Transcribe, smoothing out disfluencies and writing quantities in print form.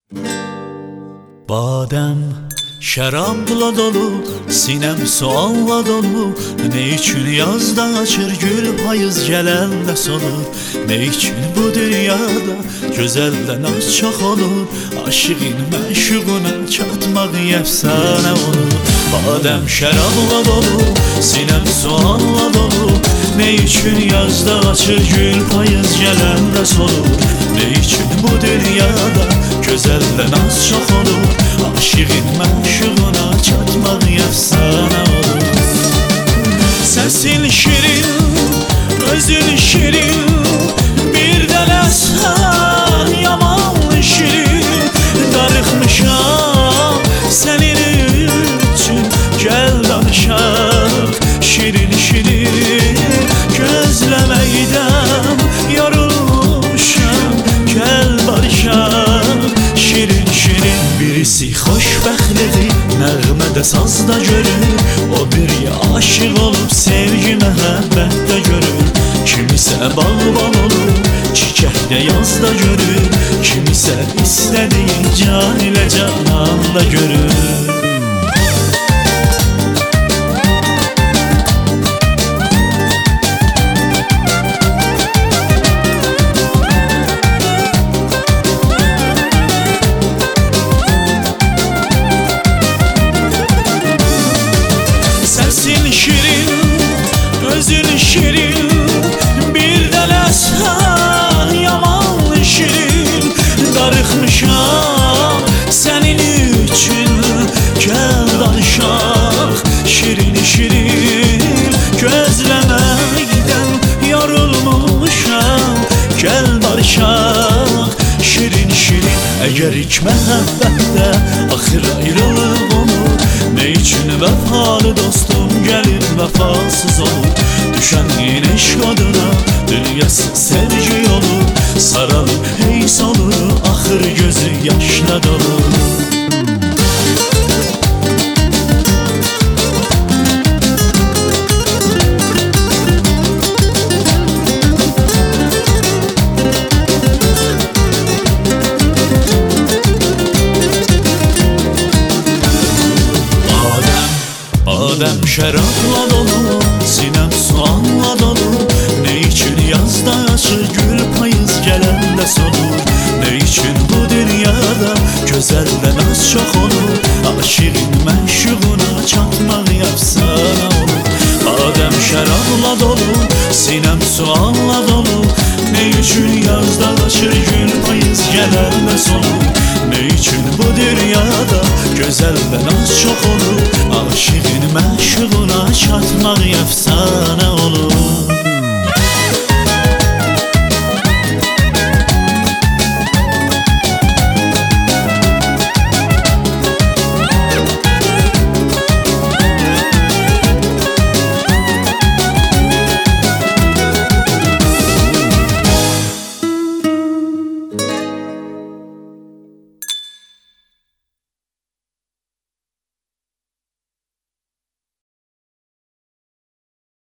Badem şərabla dolu, sinem sualla dolu. Ne için yazda açır gül, payız gələndə solur. Ne için bu dünyada gözəldən az çox olur. Aşığın məşuquna çatmaq əfsanə olur. Badem şərabla dolu, sinem sualla dolu. Ne için yazda açır gül, payız gələndə solur. Ne için bu dünyada gözəldən az çox olur. Aşığın məşuquna çatmaq əfsanə olur. Səsin şirin, özün şirin, bir dələsən yaman şirin. Darıxmışam sənin üçün, gəl danışaq şirin şirin. Gözləməkdən yorulmuşam, gəl barışaq şirin şirin. Birisi xoşbəxtlidir, nəğmədə sazda görür. O biri aşıq olub sevgi məhəbbətdə görür. Kimisə bağban olur, çiçəkdə yazda görür. Kimisə istədiyi can ilə cananda görür. Səsin şirin, özün şirin, bir dələsən yaman şirin. Darıxmışam sənin üçün, gəl danışaq şirin şirin. Gözləməkdən yorulmuşam, gəl barışaq şirin şirin. Əgər ilk məhəbbətdə axır ayrılıq olur, ne için vəfalı dostum gəlib vəfasız olur. Düşənin eşq adına dünyası sevgi olur. Saralıb heys olur, axır gözü yaşla dolur. Badem şərabla dolu, sinem sualla dolu. Ne için yazda açır gül, payız gələndə solur. Ne için bu dünyada gözəldən az çox olur. Aşığın məşuquna çatmaq əfsanə olur. Badem şərabla dolu, sinem sualla dolu. Ne için yazda açır gül, payız gələndə solur. Ne için bu dünyada gözəldən az çox olur. Aşığın məşuquna çatmaq əfsanə